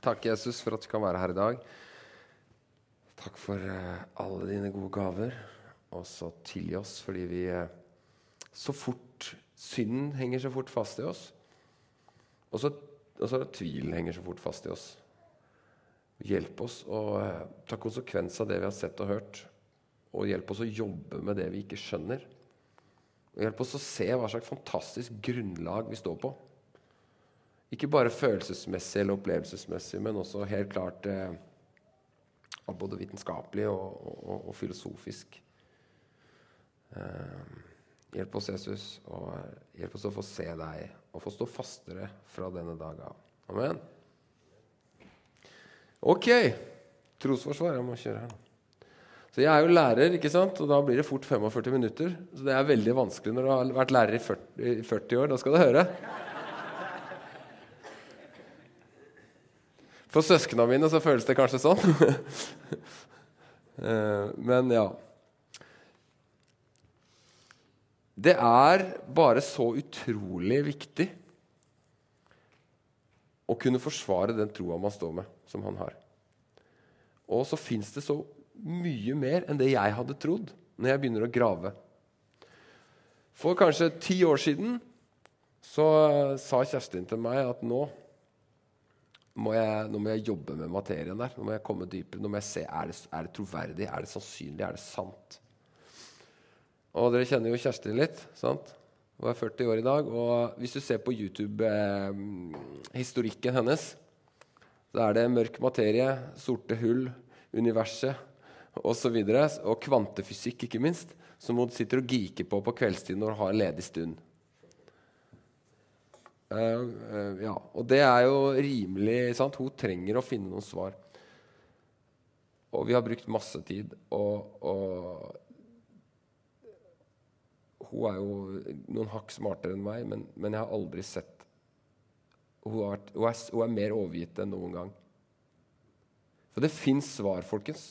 Takk, Jesus, for at du kan være her i dag. Takk for alle dine gode gaver. Og så tilgi oss, fordi vi synden henger så fort fast i oss. Og så er det tvilen henger så fort fast i oss. Hjelp oss å ta konsekvens av det vi har sett og hørt. Og hjelp oss å jobbe med det vi ikke skjønner. Og hjelp oss å se hva slags fantastisk grunnlag vi står på. Ikke bare følelsesmessig eller opplevelsesmessig, men også helt klart både vitenskapelig og filosofisk. Hjelp oss, Jesus, og hjelp oss å få se deg, og få stå fastere fra denne dagen. Amen. Ok, trosforsvar, jeg må kjøre her. Så jeg er jo lærer, ikke sant? Og da blir det fort 45 minutter. Så det er veldig vanskelig når du har vært lærer i 40 år, da skal du høre. For søskene mine så føles det kanskje sånn. Men ja. Det er bare så utrolig viktig å kunne forsvare den troen man står med, som han har. Og så finnes det så mye mer enn det jeg hadde trodd når jeg begynner å grave. For kanskje 10 år siden så sa Kjerstin til meg at nå må jeg jobbe med materien der. Nå må jeg komme dypere. Nå må jeg se, er det troverdig? Er det sannsynlig? Er det sant? Og dere kjenner jo Kjerstin litt, sant? Hun er 40 år i dag, og hvis du ser på YouTube-historikken hennes, så er det mørk materie, sorte hull, universet, og så videre, og kvantefysikk ikke minst, som hun sitter og geeker på kveldstid når hun har en ledig stund. Ja, og det er jo rimelig, sant? Hun trenger å finne noen svar. Og vi har brukt masse tid, og hun er jo noen hakk smartere enn meg, men jeg har aldri sett hun er mer overgitt enn noen gang. For det finnes svar, folkens.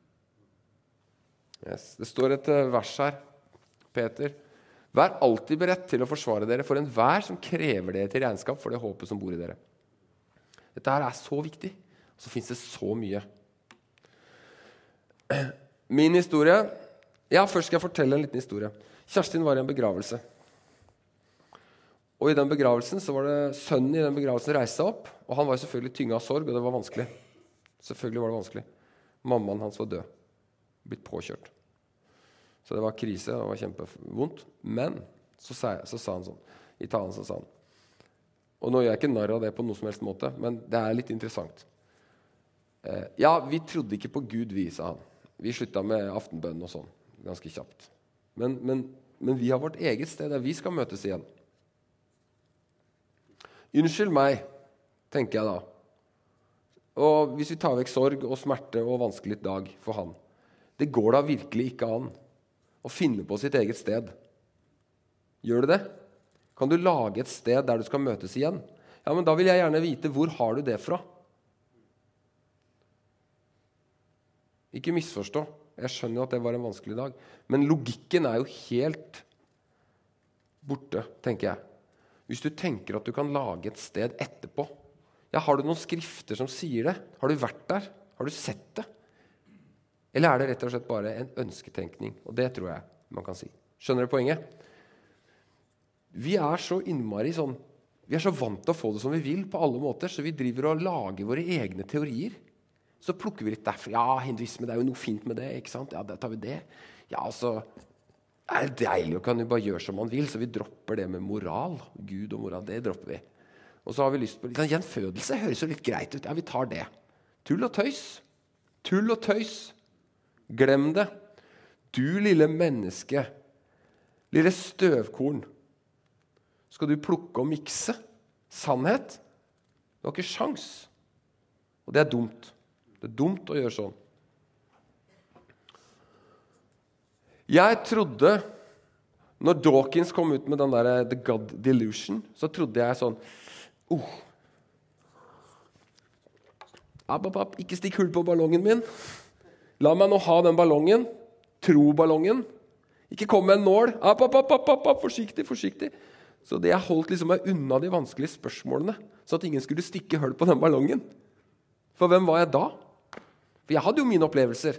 Yes. Det står et vers her, Peter. Vær alltid beredt til å forsvare dere for enhver som krever det til regnskap for det håpet som bor i dere. Dette her er så viktig. Så finnes det så mye. Min historie. Ja, først skal jeg fortelle en liten historie. Kjerstin var i en begravelse. Og i den begravelsen så var det sønnen i den begravelsen reiste seg opp, og han var selvfølgelig tynget av sorg, og det var vanskelig. Selvfølgelig var det vanskelig. Mammaen hans var død. Blitt påkjørt. Så det var krise, det var kjempevondt. Men så sa han sånn, i talen så sa han, og nå gjør jeg ikke narr av det på noen som helst måte, men det er litt interessant. Ja, vi trodde ikke på Gud, sa han. Vi sluttet med aftenbønnen og sånn, ganske kjapt. Men vi har vårt eget sted der vi skal møtes igjen. Unnskyld meg, tenker jeg da. Og hvis vi tar vekk sorg og smerte og vanskelig dag for han, det går da virkelig ikke an å finne på sitt eget sted. Gjør du det? Kan du lage et sted der du skal møtes igjen? Ja, men da vil jeg gjerne vite, hvor har du det fra? Ikke misforstå. Jeg skjønner jo at det var en vanskelig dag. Men logikken er jo helt borte, tenker jeg. Hvis du tenker at du kan lage et sted etterpå. Ja, har du noen skrifter som sier det? Har du vært der? Har du sett det? Eller er det rett og slett bare en ønsketenkning? Og det tror jeg man kan si. Skjønner du poenget? Vi er så innmari sånn, vi er så vant til å få det som vi vil på alle måter, så vi driver og lager våre egne teorier. Så plukker vi litt derfor. Ja, hinduisme, det er jo noe fint med det, ikke sant? Ja, da tar vi det. Ja, altså, er det deilig, og kan jo bare gjøre som man vil, så vi dropper det med moral. Gud og moral, det dropper vi. Og så har vi lyst på litt gjenfødelse, høres jo litt greit ut. Ja, vi tar det. Tull og tøys. Tull og tøys. Glem det. Du lille menneske, lille støvkorn, skal du plukke og mikse sannhet? Du har ikke sjans. Og det er dumt. Det er dumt å gjøre sånn. Jeg trodde, når Dawkins kom ut med den der The God Delusion, så trodde jeg sånn, ikke stikk hull på ballongen min. La meg nå ha den ballongen, troballongen. Ikke kom med en nål. Forsiktig, forsiktig. Så det jeg holdt liksom meg unna de vanskelige spørsmålene, så at ingen skulle stikke hull på den ballongen. For hvem var jeg da? For jeg hadde jo mine opplevelser.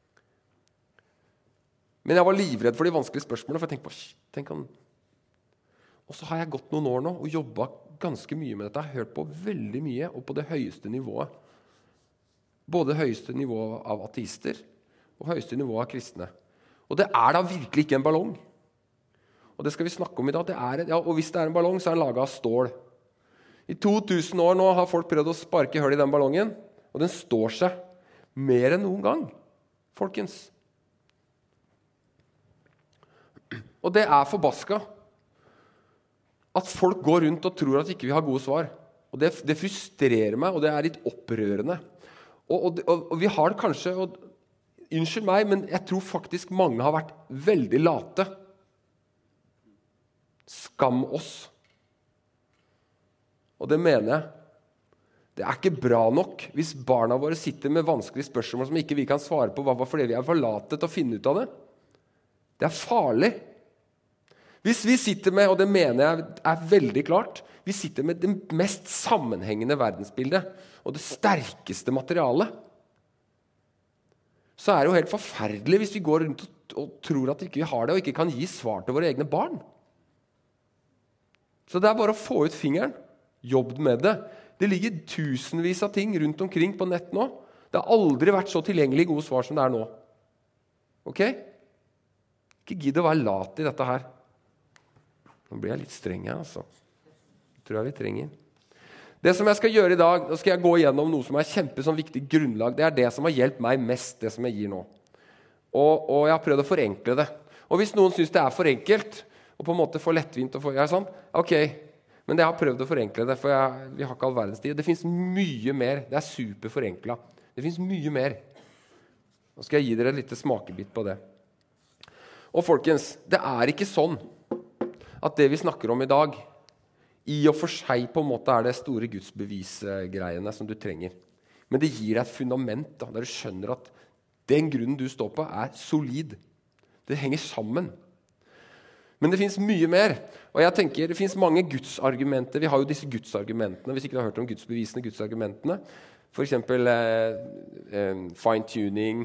Men jeg var livredd for de vanskelige spørsmålene, for jeg tenkte på, og så har jeg gått noen år nå og jobbet ganske mye med dette. Jeg har hørt på veldig mye, og på det høyeste nivået. Både det høyeste nivået av ateister, og høyeste nivået av kristne. Og det da virkelig ikke en ballong. Og det skal vi snakke om i dag. Og hvis det en ballong, så den laget av stål. I 2000 år nå har folk prøvd å sparke hull i den ballongen, og den står seg mer enn noen gang, folkens. Og det forbaska at folk går rundt og tror at ikke vi har gode svar. Og det frustrerer meg, og det litt opprørende. Og vi har det kanskje, unnskyld meg, men jeg tror faktisk mange har vært veldig late. Skam oss. Og det mener jeg. Det ikke bra nok hvis barna våre sitter med vanskelige spørsmål som ikke vi kan svare på, fordi vi for late til å finne ut av det. Det farlig. Hvis vi sitter med, og det mener jeg veldig klart, vi sitter med det mest sammenhengende verdensbildet og det sterkeste materialet, så det jo helt forferdelig hvis vi går rundt og tror at ikke vi har det, og ikke kan gi svar til våre egne barn. Så det bare å få ut fingeren, jobb med det. Det ligger tusenvis av ting rundt omkring på nett nå. Det har aldri vært så tilgjengelig gode svar som det nå. Ok? Ikke gidd å være lat i dette her. Nå blir jeg litt streng her, altså. Det tror jeg vi trenger. Det som jeg skal gjøre i dag, da skal jeg gå gjennom noe som kjempeviktig grunnlag. Det det som har hjulpet meg mest, det som jeg gir nå. Og jeg har prøvd å forenkle det. Og hvis noen synes det for enkelt, og på en måte for lettvint, sånn, ok, men jeg har prøvd å forenkle det, for vi har ikke all verdens tid. Det finnes mye mer. Det superforenklet. Det finnes mye mer. Nå skal jeg gi dere et lite smakebit på det. Og folkens, det ikke sånn at det vi snakker om i dag, i og for seg på en måte det store gudsbevisgreiene som du trenger. Men det gir et fundament, der du skjønner at den grunnen du står på solid. Det henger sammen. Men det finnes mye mer. Og jeg tenker, det finnes mange gudsargumenter. Vi har jo disse gudsargumentene, hvis ikke du har hørt om gudsbevisene, gudsargumentene. For eksempel fine-tuning,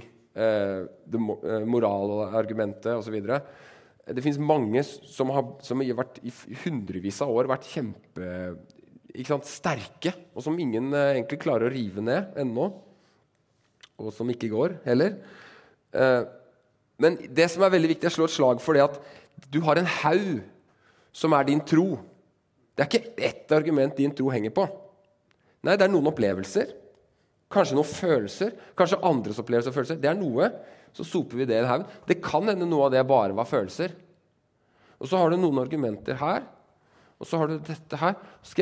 moralargumentet og så videre. Det finnes mange som har vært i hundrevis av år vært sterke, og som ingen egentlig klarer å rive ned ennå, og som ikke går heller. Men det som veldig viktig, slå et slag for det at du har en haug som din tro. Det ikke ett argument din tro henger på. Nei, det noen opplevelser, kanskje noen følelser, kanskje andres opplevelser og følelser. Det noe, så soper vi det i en haug. Det kan hende noe av det bare var følelser. Og så har du noen argumenter her, og så har du dette her.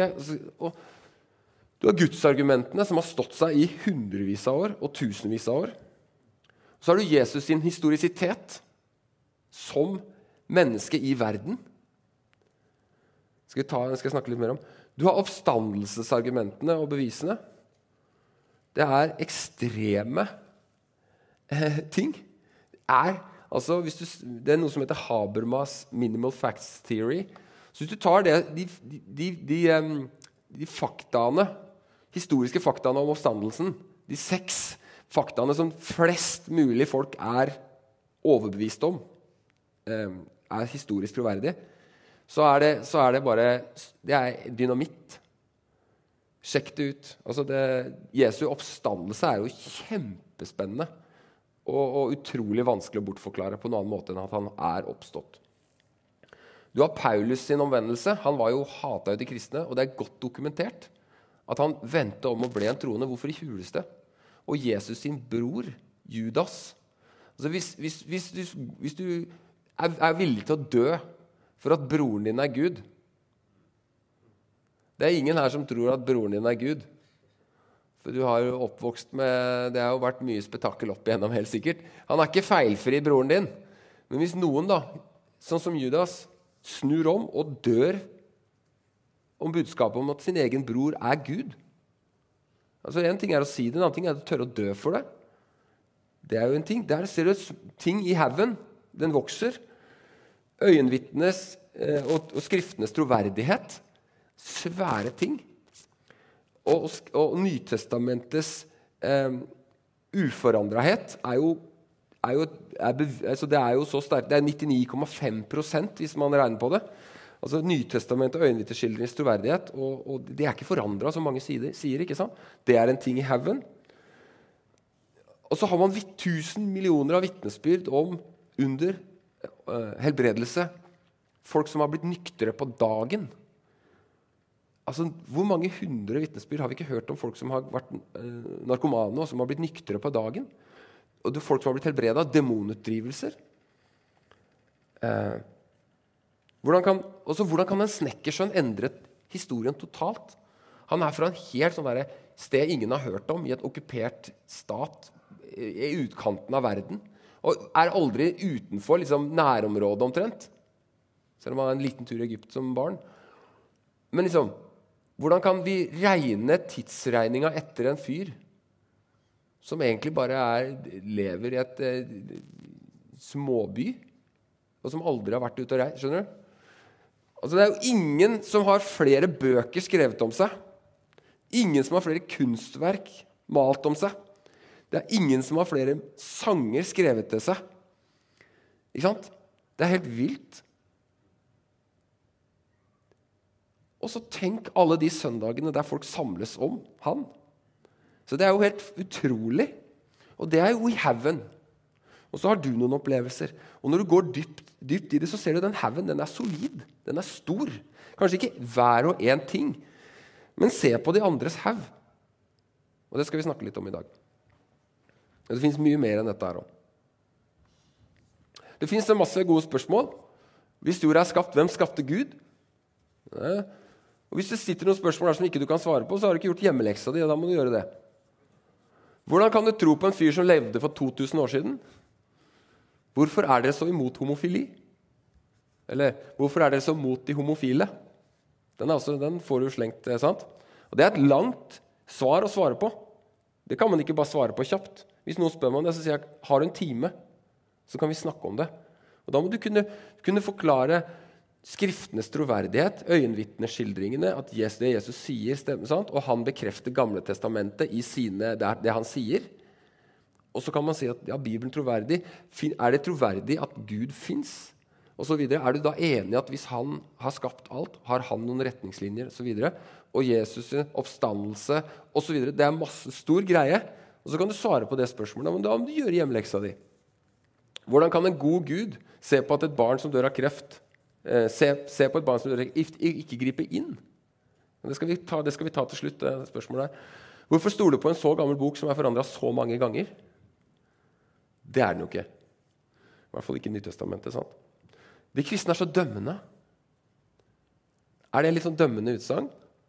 Du har gudsargumentene som har stått seg i hundrevis av år og tusenvis av år. Så har du Jesus sin historisitet som menneske i verden. Skal jeg snakke litt mer om. Du har oppstandelsesargumentene og bevisene. Det ekstreme ting. Det noe som heter Habermas Minimal Facts Theory. Så hvis du tar de faktaene, historiske faktaene om oppstandelsen, de 6 faktaene som flest mulig folk overbevist om, historisk troverdig, så det bare det dynamitt. Sjekk det ut. Jesu oppstandelse jo kjempespennende og utrolig vanskelig å bortforklare på noen annen måte enn at han oppstått. Du har Paulus sin omvendelse. Han var jo hatet av de kristne, og det godt dokumentert at han ventet om og ble en troende. Hvorfor i huleste? Og Jesus sin bror, Judas. Hvis du villig til å dø for at broren din Gud, det ingen her som tror at broren din Gud. For du har jo oppvokst med, det har jo vært mye spetakkel opp igjennom helt sikkert. Han ikke feilfri, broren din. Men hvis noen da, sånn som Judas, snur om og dør om budskapet om at sin egen bror Gud. En ting å si det, en annen ting å tørre å dø for det. Det jo en ting. Der ser du ting i heaven. Den vokser. Øyenvitnes og skriftenes troverdighet. Svære ting. Og Nytestamentets uforandrethet altså det jo så sterkt. Det 99,5% hvis man regner på det. Altså Nytestamentet og øyenvitneskildringens troverdighet, og det ikke forandret som mange sier, ikke sant? Det en ting i heaven. Og så har man 1000 millioner av vitnesbyrd om under helbredelse. Folk som har blitt nyktere på dagen. Altså, hvor mange 100 vitnesbyrd har vi ikke hørt om folk som har vært narkomane og som har blitt nyktere på dagen? Og det folk som har blitt helbredet av demonutdrivelser. Hvordan kan en snekkersønn endre historien totalt? Han fra en helt sånn der sted ingen har hørt om, i et okkupert stat, i utkanten av verden, og aldri utenfor liksom, nærområdet omtrent, selv om han en liten tur i Egypt som barn. Men liksom, hvordan kan vi regne tidsregninga etter en fyr som egentlig bare lever i et småby, og som aldri har vært ute og reist, skjønner du? Altså, det jo ingen som har flere bøker skrevet om seg. Ingen som har flere kunstverk malt om seg. Det ingen som har flere sanger skrevet til seg. Ikke sant? Det helt vilt. Og så tenk alle de søndagene der folk samles om han. Så det jo helt utrolig. Og det jo i heaven. Og så har du noen opplevelser. Og når du går dypt i det, så ser du den heaven, den solid. Den stor. Kanskje ikke hver og en ting, men se på de andres hev. Og det skal vi snakke litt om i dag. Det finnes mye mer enn dette her også. Det finnes en masse gode spørsmål. Hvis jorda skapt, hvem skapte Gud? Og hvis det sitter noen spørsmål der som ikke du kan svare på, så har du ikke gjort hjemmeleksa di, og da må du gjøre det. Hvordan kan du tro på en fyr som levde for 2000 år siden? Hvorfor dere så imot homofili? Eller hvorfor dere så mot de homofile? Den får du slengt, sant? Og det et langt svar å svare på. Det kan man ikke bare svare på kjapt. Hvis noen spør meg om det, så sier jeg, har du en time? Så kan vi snakke om det. Og da må du kunne forklare skriftenes troverdighet, øyenvitneskildringene, at det Jesus sier stemmer, sant? Og han bekrefter Gamle testamentet i det han sier. Og så kan man si at ja, Bibelen troverdig. Det troverdig at Gud finnes? Og så videre. Du da enig at hvis han har skapt alt, har han noen retningslinjer, og så videre, og Jesus' oppstandelse, og så videre. Det masse stor greie. Og så kan du svare på det spørsmålet, men da må du gjøre hjemmeleksa di. Hvordan kan en god Gud se på at et barn som dør av kreft, se på et barn som dør av kreft, ikke gripe inn? Det skal vi ta til slutt, det spørsmålet der. Hvorfor stoler du på en så gammel bok som forandret så mange ganger? Det den jo ikke. I hvert fall ikke i Nytestamentet, sant? De kristne så dømmende. Det litt sånn dømmende utsagn?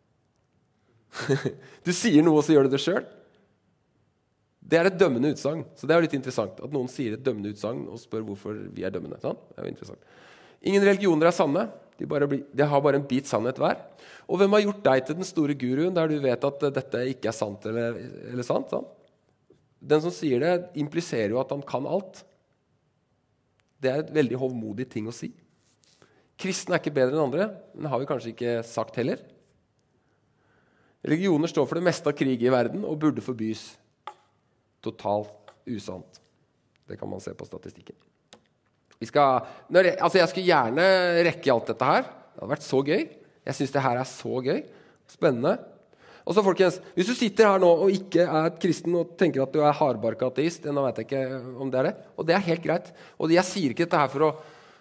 Du sier noe, og så gjør du det selv. Det et dømmende utsagn. Så det jo litt interessant at noen sier et dømmende utsagn og spør hvorfor vi dømmende. Sant? Det jo interessant. Ingen religioner sanne. De har bare en bit sannhet hver. Og hvem har gjort deg til den store guruen der du vet at dette ikke sant eller sant? Sant? Den som sier det, impliserer jo at han kan alt. Det et veldig hovmodig ting å si. Kristne ikke bedre enn andre, men har vi kanskje ikke sagt heller. Religioner står for det meste av krig i verden og burde forbys. Totalt usant. Det kan man se på statistikken. Jeg skulle gjerne rekke alt dette her. Det hadde vært så gøy. Jeg synes det her så gøy. Spennende. Og så folkens, hvis du sitter her nå og ikke et kristen og tenker at du hardbarka ateist, nå vet jeg ikke om det det, og det helt greit. Og jeg sier ikke dette her for å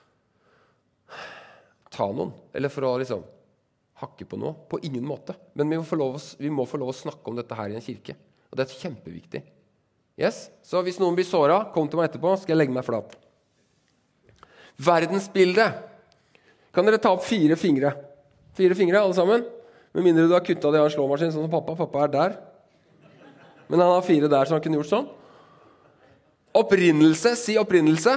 ta noen, eller for å liksom hakke på noe, på ingen måte. Men vi må få lov å snakke om dette her i en kirke. Og det kjempeviktig. Yes? Så hvis noen blir såret, kom til meg etterpå, skal jeg legge meg flat. Verdensbildet. Kan dere ta opp 4 fingre? 4 fingre, alle sammen? Med mindre du har kuttet det av en slåmaskin, sånn som pappa. Pappa der. Men han har 4 der, så han kunne gjort sånn. Opprinnelse. Si opprinnelse.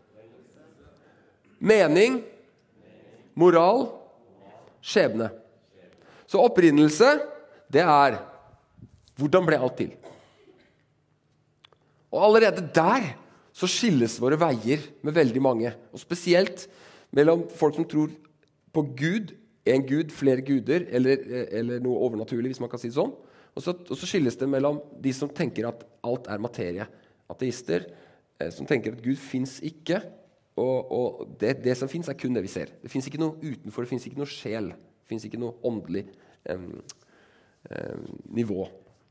Mening. Moral. Skjebne. Så opprinnelse, det hvordan ble alt til? Og allerede der så skilles våre veier med veldig mange. Og spesielt mellom folk som tror på Gud, en gud, flere guder, eller noe overnaturlig, hvis man kan si det sånn. Og så skilles det mellom de som tenker at alt er materie. Ateister som tenker at Gud finnes ikke, og det som finnes er kun det vi ser. Det finnes ikke noe utenfor, det finnes ikke noe sjel, det finnes ikke noe åndelig nivå.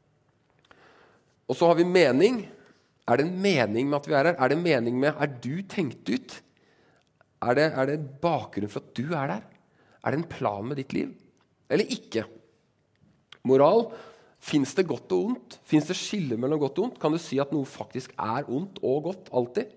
Og så har vi mening. Er det en mening med at vi er her? Er det en mening med, er du tenkt ut? Er det en bakgrunn for at du er der? Er det en plan med ditt liv? Eller ikke? Moral, finnes det godt og ondt? Finnes det skille mellom godt og ondt? Kan du si at noe faktisk er ondt og godt, alltid?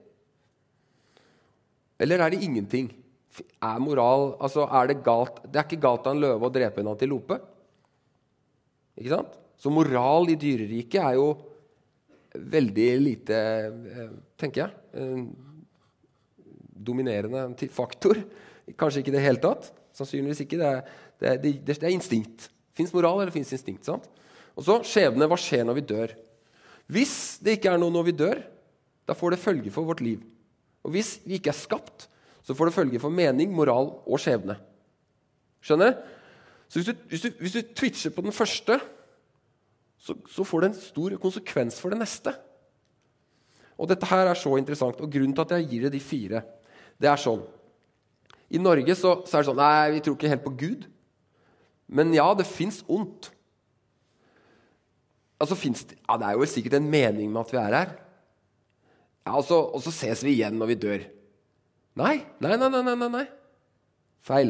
Eller er det ingenting? Er moral, altså er det galt? Det er ikke galt av en løve å drepe en antilope. Ikke sant? Så moral i dyreriket er jo veldig lite, tenker jeg, dominerende faktor. Kanskje ikke det hele tatt. Sannsynligvis ikke. Det er instinkt. Fins moral, eller fins instinkt, sant? Og så skjebne, hva skjer når vi dør? Hvis det ikke er noe når vi dør, da får det følge for vårt liv. Og hvis vi ikke er skapt, så får det følge for mening, moral og skjebne. Skjønner? Så hvis du twitcher på den første, så får det en stor konsekvens for det neste. Og dette her er så interessant, og grunnen til at jeg gir det de 4, det er sånn. I Norge så er det sånn, nei, vi tror ikke helt på Gud. Men ja, det finnes ondt. Altså det er jo sikkert en mening med at vi er her. Ja, og så ses vi igjen når vi dør. Nei. Feil.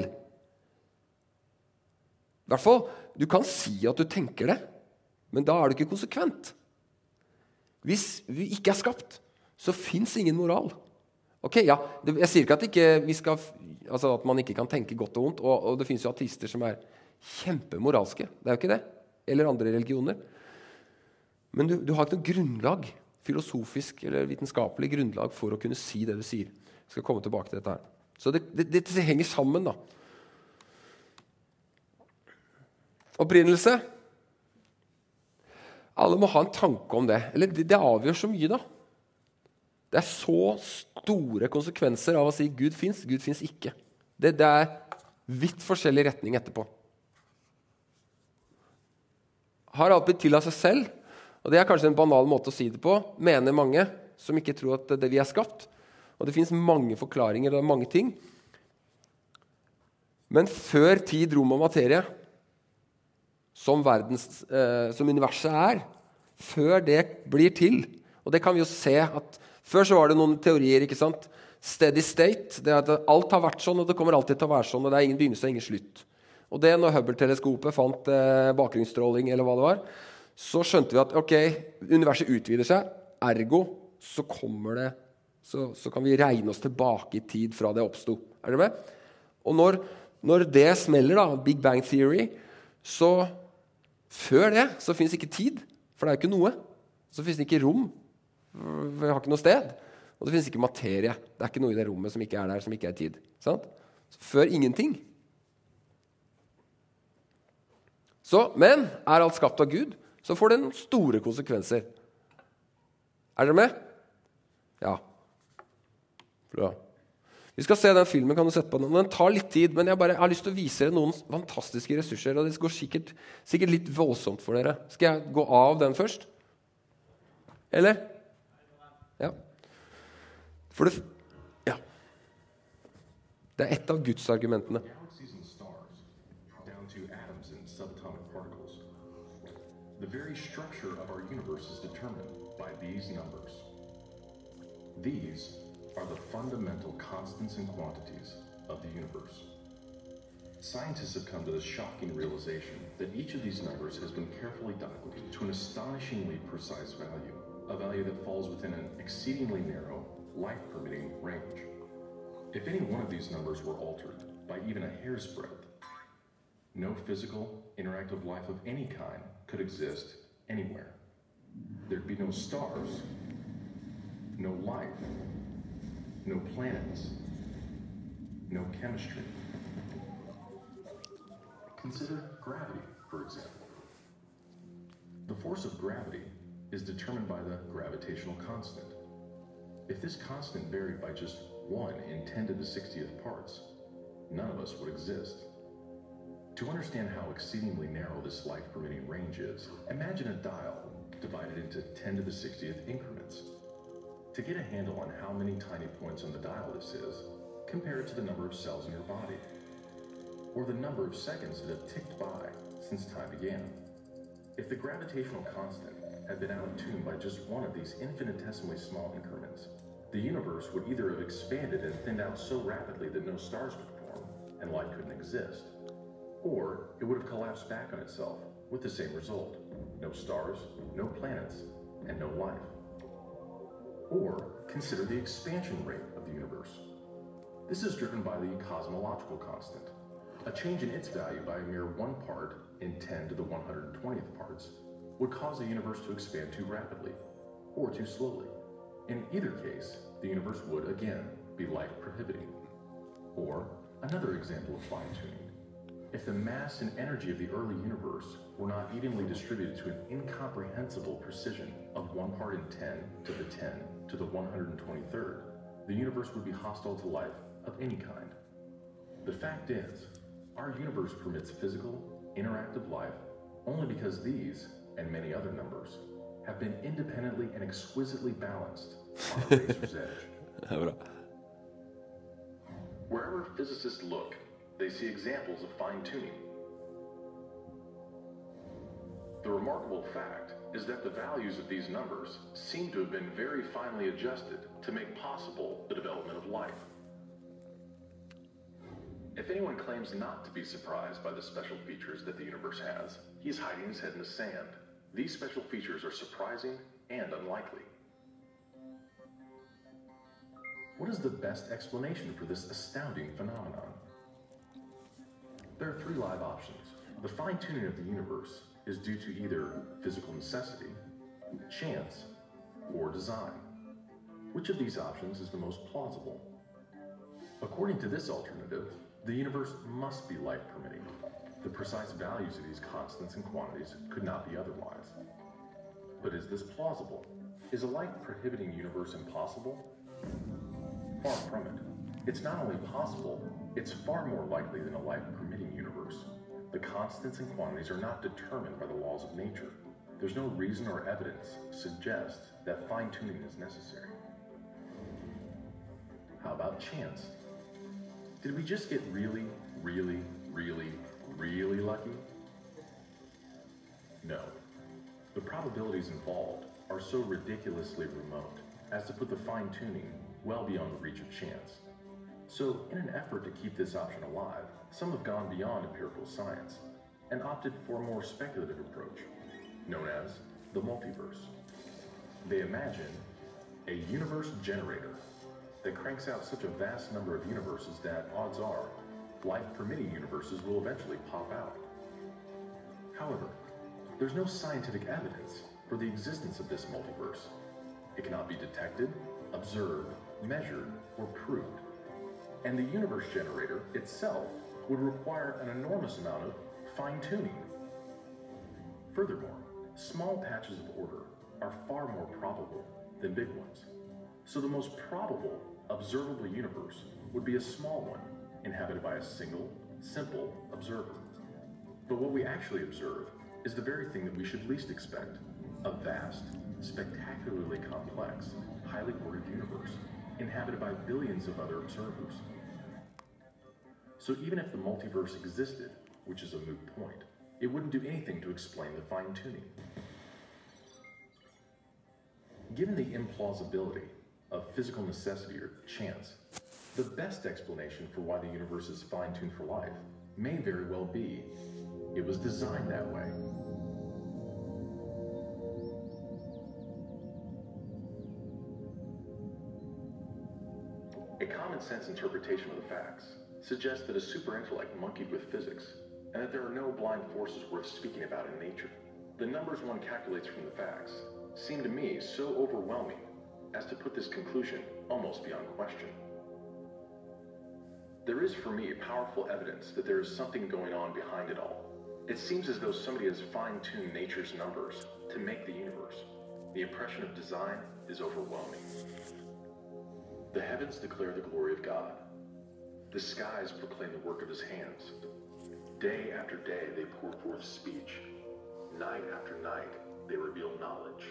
I hvert fall, du kan si at du tenker det, men da er du ikke konsekvent. Hvis vi ikke er skapt, så finnes ingen moral. Ok, ja, jeg sier ikke at, at man ikke kan tenke godt og vondt, og det finnes jo ateister som er kjempemoralske. Det er jo ikke det. Eller andre religioner. Men du har ikke noe grunnlag, filosofisk eller vitenskapelig grunnlag for å kunne si det du sier. Jeg skal komme tilbake til dette her. Så det henger sammen, da. Opprinnelse. Alle må ha en tanke om det. Eller det avgjør så mye, da. Det er så store konsekvenser av å si Gud finnes ikke. Det er vidt forskjellig retning etterpå. Har alt blitt til av seg selv, og det er kanskje en banal måte å si det på, mener mange som ikke tror at det vi er skapt. Og det finnes mange forklaringer, og det er mange ting. Men før tid, rom og materie, som universet er, før det blir til, og det kan vi jo se at før så var det noen teorier, ikke sant? Steady state, det er at alt har vært sånn, og det kommer alltid til å være sånn, og det er ingen begynnelse og ingen slutt. Og det når Hubble-teleskopet fant bakgrunnsstråling, eller hva det var, så skjønte vi at ok, universet utvider seg, ergo så kommer det, så kan vi regne oss tilbake i tid fra det oppstod. Er dere med? Og når det smeller da, Big Bang Theory, så før det så finnes ikke tid, for det er jo ikke noe. Så finnes det ikke rom, vi har ikke noe sted. Og det finnes ikke materie. Det er ikke noe i det rommet som ikke er der, som ikke er tid. Sant? Så før ingenting. Men er alt skapt av Gud, så får det noen store konsekvenser. Er dere med? Ja. Bra. Vi skal se den filmen, kan du sette på den. Den tar litt tid, men jeg har lyst til å vise dere noen fantastiske ressurser, og det går sikkert litt voldsomt for dere. Skal jeg gå av den først? Eller? Ja. Ja. Det er et av Guds argumentene. The very structure of our universe is determined by these numbers. These are the fundamental constants and quantities of the universe. Scientists have come to the shocking realization that each of these numbers has been carefully dialed to an astonishingly precise value, a value that falls within an exceedingly narrow, life-permitting range. If any one of these numbers were altered by even a hair's breadth, no physical, interactive life of any kind could exist anywhere. There'd be no stars, no life, no planets, no chemistry. Consider gravity, for example. The force of gravity is determined by the gravitational constant. If this constant varied by just 1 in 10 to the 60th parts, none of us would exist. To understand how exceedingly narrow this life-permitting range is, imagine a dial divided into 10 to the 60th increments. To get a handle on how many tiny points on the dial this is, compare it to the number of cells in your body, or the number of seconds that have ticked by since time began. If the gravitational constant had been out of tune by just one of these infinitesimally small increments, the universe would either have expanded and thinned out so rapidly that no stars would form and life couldn't exist, or it would have collapsed back on itself with the same result: no stars, no planets, and no life. Or consider the expansion rate of the universe. This is driven by the cosmological constant. A change in its value by a mere 1 part in 10 to the 120th parts would cause the universe to expand too rapidly or too slowly. In either case, the universe would again be life-prohibiting. Or another example of fine-tuning. If the mass and energy of the early universe were not evenly distributed to an incomprehensible precision of 1 part in 10 to the 10 to the 123rd, the universe would be hostile to life of any kind. The fact is, our universe permits physical, interactive life only because these, and many other numbers, have been independently and exquisitely balanced on a razor's edge. Wherever physicists look, they see examples of fine-tuning. The remarkable fact is that the values of these numbers seem to have been very finely adjusted to make possible the development of life. If anyone claims not to be surprised by the special features that the universe has, he is hiding his head in the sand. These special features are surprising and unlikely. What is the best explanation for this astounding phenomenon? There are 3 live options. The fine-tuning of the universe is due to either physical necessity, chance, or design. Which of these options is the most plausible? According to this alternative, the universe must be life-permitting. The precise values of these constants and quantities could not be otherwise. But is this plausible? Is a life-prohibiting universe impossible? Far from it. It's not only possible, it's far more likely than a life-permitting universe. The constants and quantities are not determined by the laws of nature. There's no reason or evidence to suggest that fine-tuning is necessary. How about chance? Did we just get really, really, really, really lucky? No. The probabilities involved are so ridiculously remote as to put the fine-tuning well beyond the reach of chance. So, in an effort to keep this option alive, some have gone beyond empirical science and opted for a more speculative approach, known as the multiverse. They imagine a universe generator that cranks out such a vast number of universes that, odds are, life-permitting universes will eventually pop out. However, there's no scientific evidence for the existence of this multiverse. It cannot be detected, observed, measured, or proved. And the universe generator itself would require an enormous amount of fine-tuning. Furthermore, small patches of order are far more probable than big ones. So the most probable observable universe would be a small one, inhabited by a single, simple observer. But what we actually observe is the very thing that we should least expect: a vast, spectacularly complex, highly ordered universe, inhabited by billions of other observers. So even if the multiverse existed, which is a moot point, it wouldn't do anything to explain the fine-tuning. Given the implausibility of physical necessity or chance, the best explanation for why the universe is fine-tuned for life may very well be it was designed that way. A common-sense interpretation of the facts suggests that a super-intellect monkeyed with physics, and that there are no blind forces worth speaking about in nature. The numbers one calculates from the facts seem to me so overwhelming as to put this conclusion almost beyond question. There is for me powerful evidence that there is something going on behind it all. It seems as though somebody has fine-tuned nature's numbers to make the universe. The impression of design is overwhelming. The heavens declare the glory of God. The skies proclaim the work of his hands. Day after day they pour forth speech. Night after night they reveal knowledge.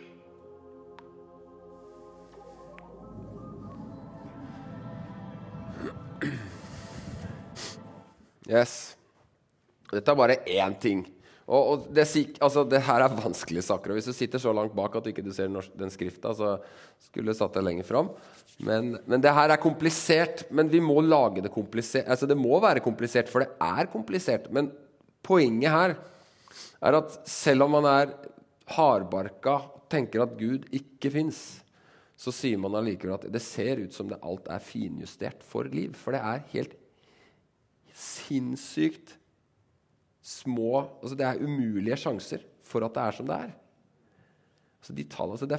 Yes. Dette bare én ting. Og det her vanskelige saker. Og hvis du sitter så langt bak at du ikke ser den skrifta, så skulle du satt deg lenger fram. Men det her komplisert. Men vi må lage det komplisert. Altså det må være komplisert, for det komplisert. Men poenget her at selv om man hardbarka og tenker at Gud ikke finnes, så sier man allikevel at det ser ut som det alt finjustert for liv. For det helt sinnssykt små, altså det umulige sjanser for at det som det altså de tallene,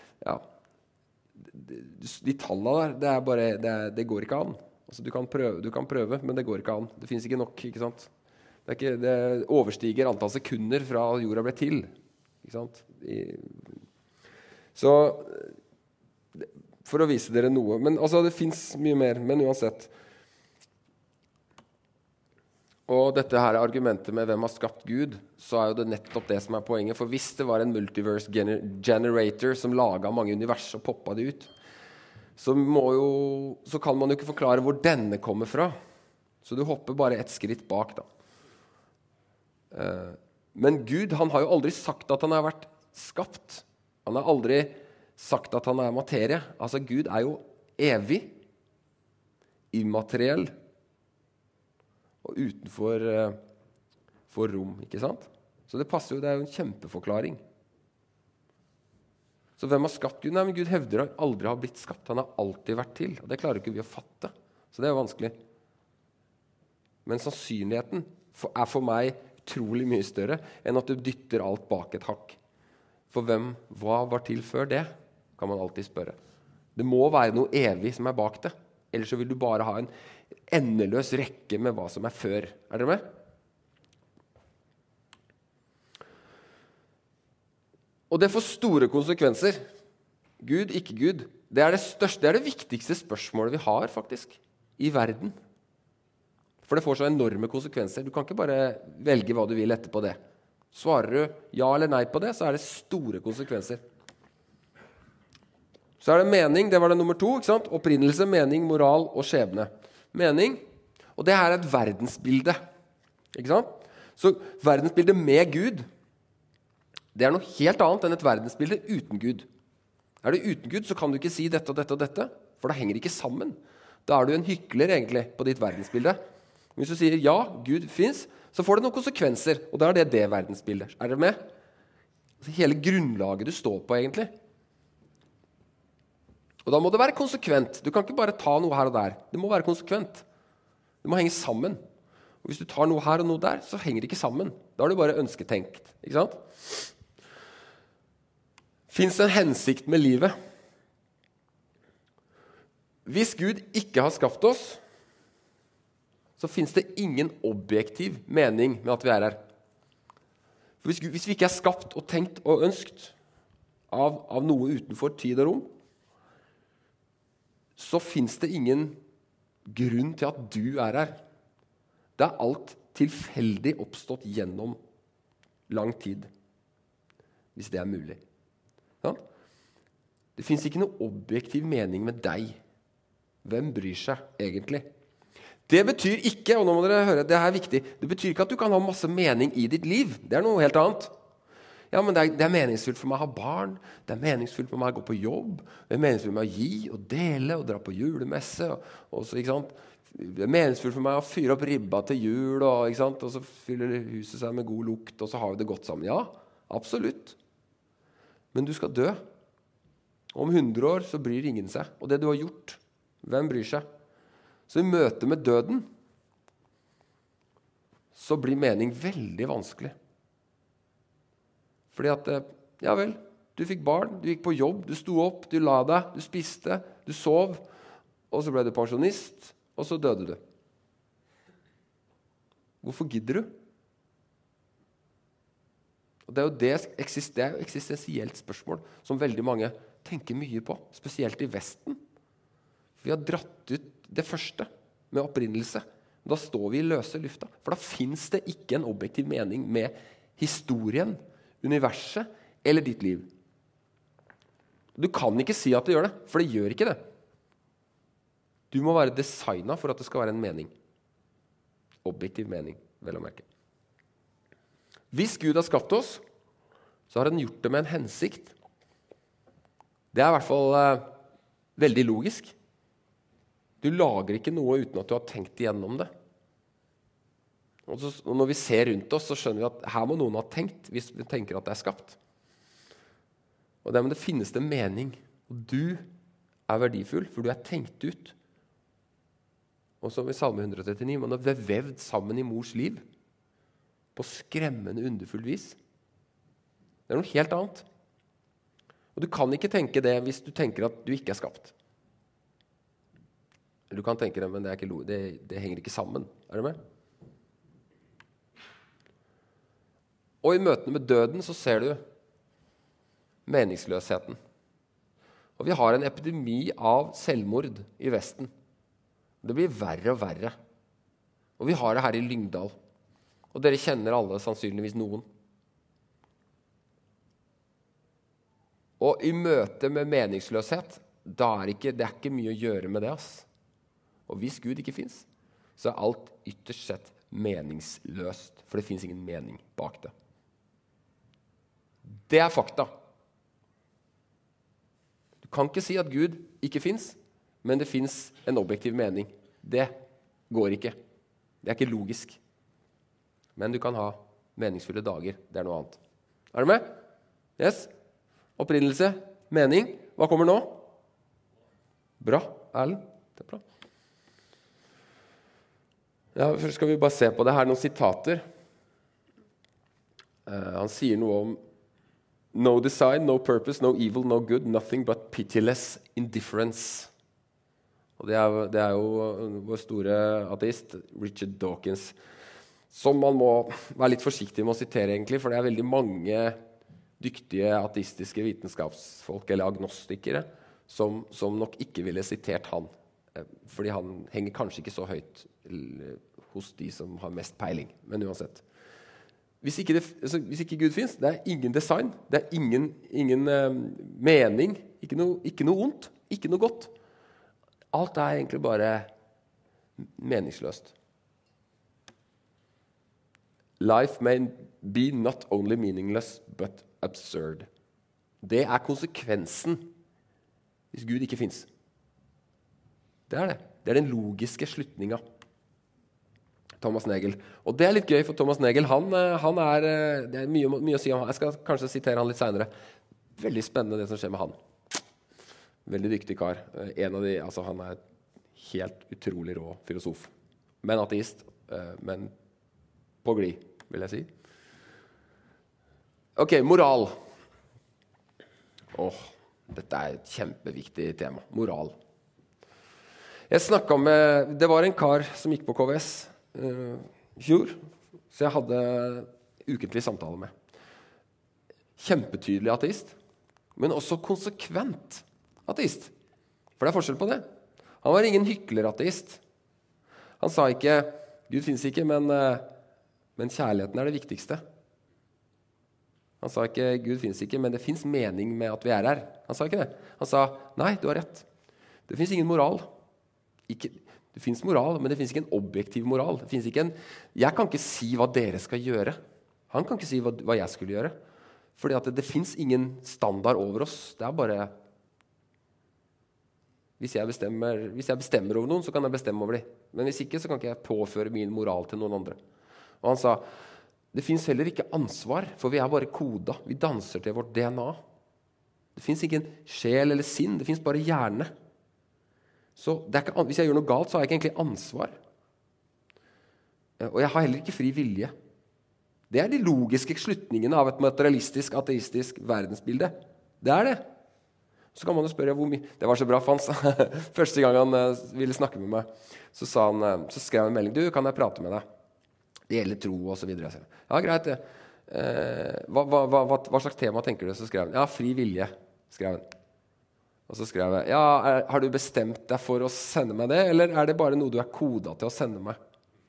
de tallene der, det bare, det går ikke an. Altså du kan prøve, men det går ikke an. Det finnes ikke nok, ikke sant? Det overstiger antall sekunder fra jorda ble til, ikke sant? Så for å vise dere noe, men altså det finnes mye mer, men uansett. Og dette her argumentet med hvem har skapt Gud, så jo det nettopp det som poenget. For hvis det var en multiverse generator som laget mange univers og poppet det ut, så kan man jo ikke forklare hvor denne kommer fra. Så du hopper bare et skritt bak da. Men Gud, han har jo aldri sagt at han har vært skapt. Han har aldri sagt at han materie. Altså Gud jo evig, immateriell, og utenfor for rom, ikke sant? Så det passer jo, det jo en kjempeforklaring. Så hvem har skapt Gud? Nei, men Gud hevder han aldri har blitt skapt. Han har alltid vært til, og det klarer ikke vi å fatte. Så det jo vanskelig. Men sannsynligheten for meg utrolig mye større enn at du dytter alt bak et hakk. For hva var til før det? Kan man alltid spørre. Det må være noe evig som bak det. Ellers så vil du bare ha en endeløs rekke med hva som før. Dere med? Og det får store konsekvenser. Gud, ikke Gud. Det det største, det det viktigste spørsmålet vi har faktisk i verden. For det får så enorme konsekvenser. Du kan ikke bare velge hva du vil etterpå det. Svarer du ja eller nei på det, så det store konsekvenser. Så det mening, det var det nummer 2, ikke sant? Opprinnelse, mening, moral og skjebne. Mening, og det et verdensbilde, ikke sant? Så verdensbildet med Gud, det noe helt annet enn et verdensbilde uten Gud. Det uten Gud, så kan du ikke si dette og dette og dette, for det henger ikke sammen. Da du en hykler egentlig på ditt verdensbilde. Hvis du sier ja, Gud finnes, så får det noen konsekvenser, og da det verdensbildet. Dere med? Altså, hele grunnlaget du står på egentlig. Og da må det være konsekvent. Du kan ikke bare ta noe her og der. Det må være konsekvent. Det må henge sammen. Og hvis du tar noe her og noe der, så henger det ikke sammen. Da du bare ønsketenkt. Ikke sant? Finnes det en hensikt med livet? Hvis Gud ikke har skapt oss, så finnes det ingen objektiv mening med at vi her. For hvis vi ikke skapt og tenkt og ønskt av noe utenfor tid og rom, så finnes det ingen grunn til at du her. Det alt tilfeldig oppstått gjennom lang tid, hvis det mulig. Ja? Det finnes ikke noe objektiv mening med deg. Hvem bryr seg egentlig? Det betyr ikke, og nå må dere høre, det viktig, det betyr ikke at du kan ha masse mening i ditt liv. Det noe helt annet. Ja, men det meningsfullt for meg å ha barn, det meningsfullt for meg å gå på jobb, det meningsfullt for meg å gi og dele og dra på julemesse, og så, ikke sant? Det meningsfullt for meg å fyre opp ribba til jul, og, ikke sant? Og så fyller huset seg med god lukt, og så har vi det godt sammen. Ja, absolutt. Men du skal dø. Om 100 år så bryr ingen seg. Og det du har gjort, hvem bryr seg? Så i møte med døden, så blir mening veldig vanskelig. Fordi at, ja vel, du fikk barn, du gikk på jobb, du sto opp, du la deg, du spiste, du sov, og så ble du pensjonist, og så døde du. Hvorfor gidder du? Og det jo det eksistensielt spørsmål som veldig mange tenker mye på, spesielt i Vesten. Vi har dratt ut det første med opprinnelse, Da står vi i løse lufta. For da finnes det ikke en objektiv mening med historien, universet eller ditt liv. Du kan ikke si at det gjør det, for det gjør ikke det. Du må være designet for at det skal være en mening. Objektiv mening, vel å merke. Hvis Gud har skapt oss, så har han gjort det med en hensikt. Det er i hvert fall veldig logisk. Du lager ikke noe uten at du har tenkt igjennom det. Og når vi ser rundt oss, så skjønner vi at her må noen ha tenkt, hvis vi tenker at det er skapt. Og det finnes det mening. Og du er verdifull, for du er tenkt ut. Og som i Salme 139, man er vevd sammen i mors liv, på skremmende underfull vis. Det er noe helt annet. Og du kan ikke tenke det hvis du tenker at du ikke er skapt. Du kan tenke det, men det henger ikke sammen. Er du med? Og i møtene med døden så ser du meningsløsheten. Og vi har en epidemi av selvmord i Vesten. Det blir verre og verre. Og vi har det her i Lyngdal. Og dere kjenner alle sannsynligvis noen. Og i møte med meningsløshet, det er ikke mye å gjøre med det. Og hvis Gud ikke finnes, så er alt ytterst sett meningsløst. For det finnes ingen mening bak det. Det er fakta. Du kan ikke si at Gud ikke finnes, men det finnes en objektiv mening. Det går ikke. Det er ikke logisk. Men du kan ha meningsfulle dager. Det er noe annet. Er du med? Yes? Opprinnelse, mening. Hva kommer nå? Bra, Erlend. Det er bra. Ja, først skal vi bare se på det her, noen sitater. Han sier noe om no design, no purpose, no evil, no good, nothing but pitiless indifference. Og det er jo vår store ateist, Richard Dawkins, som man må være litt forsiktig med å sitere egentlig, for det er veldig mange dyktige ateistiske vitenskapsfolk eller agnostikere som nok ikke ville sitert han, fordi han henger kanskje ikke så høyt hos de som har mest peiling, men uansett. Hvis ikke Gud finnes, det er ingen design, det er ingen mening, ikke noe ondt, ikke noe godt. Alt er egentlig bare meningsløst. Life may be not only meaningless, but absurd. Det er konsekvensen hvis Gud ikke finnes. Det er det. Det er den logiske slutningen. Thomas Nagel. Og det er litt gøy for Thomas Nagel. Det er mye å si om han. Jeg skal kanskje sitere han litt senere. Veldig spennende det som skjer med han. Veldig dyktig kar. Han er helt utrolig rå filosof. Men ateist. Men på glid, vil jeg si. Ok, moral. Dette er et kjempeviktig tema. Moral. Det var en kar som gikk på KVS i fjor, så jeg hadde ukentlig samtale med. Kjempetydelig ateist, men også konsekvent ateist. For det er forskjell på det. Han var ingen hyklerateist. Han sa ikke, Gud finnes ikke, men kjærligheten er det viktigste. Han sa ikke, Gud finnes ikke, men det finnes mening med at vi er her. Han sa ikke det. Han sa, nei, du har rett. Det finnes ingen moral. Det finnes moral, men det finnes ikke en objektiv moral. Jeg kan ikke si hva dere skal gjøre. Han kan ikke si hva jeg skulle gjøre. Fordi at det finnes ingen standard over oss. Det er bare... Hvis jeg bestemmer over noen, så kan jeg bestemme over dem. Men hvis ikke, så kan ikke jeg påføre min moral til noen andre. Og han sa, det finnes heller ikke ansvar, for vi er bare koda. Vi danser til vårt DNA. Det finnes ikke en sjel eller sinn, det finnes bare hjerne. Så hvis jeg gjør noe galt, så har jeg ikke egentlig ansvar. Og jeg har heller ikke fri vilje. Det er de logiske slutningene av et materialistisk, ateistisk verdensbilde. Det er det. Så kan man jo spørre hvor mye... Det var så bra, for han første gang han ville snakke med meg, så skrev han en melding. Du, kan jeg prate med deg? Det gjelder tro og så videre. Ja, greit. Hva slags tema tenker du? Så skrev han. Ja, fri vilje, skrev han. Og så skrev jeg, ja, har du bestemt deg for å sende meg det, eller er det bare noe du er kodet til å sende meg?